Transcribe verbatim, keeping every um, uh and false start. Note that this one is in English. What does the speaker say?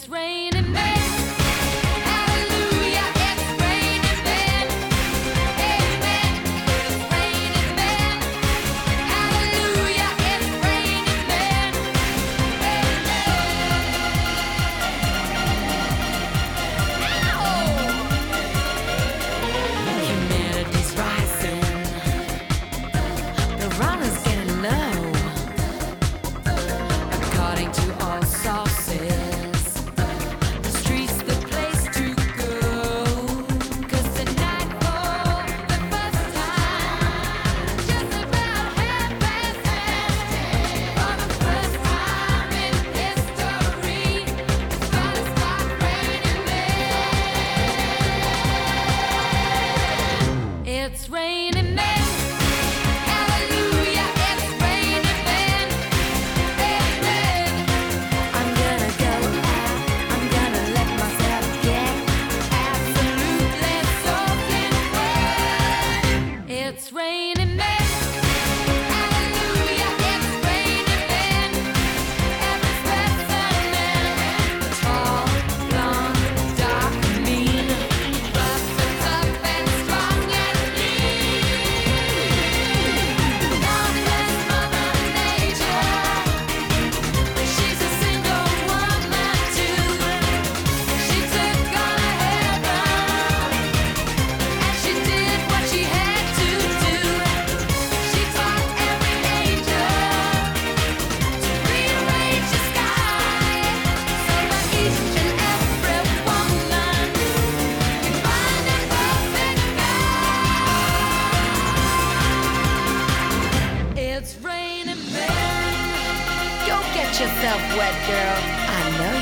It's raining men. Hallelujah, it's raining men. Amen. It's raining men. Hallelujah, it's raining men. Amen. Humanity's rising. The runner's getting low. According to all sources, the street's the place to go. 'Cause tonight for the first time, just about half past ten, for the first time in history, it's gonna start raining men. It's raining men. Hallelujah, it's raining men. Amen. I'm gonna go out, I'm gonna let myself get absolutely soaking wet. It's raining men. Hallelujah, it's raining men. Every specimen, tall, blonde, dark, mean, rough and tough and strong and lean. Marvelous Mother Nature. She's a single woman too. She took on a heaven, and she did what she had to do. She taught every angel to rearrange the sky, so that each and every woman can find a perfect guy. It's raining men. Go get yourself wet, girl. I know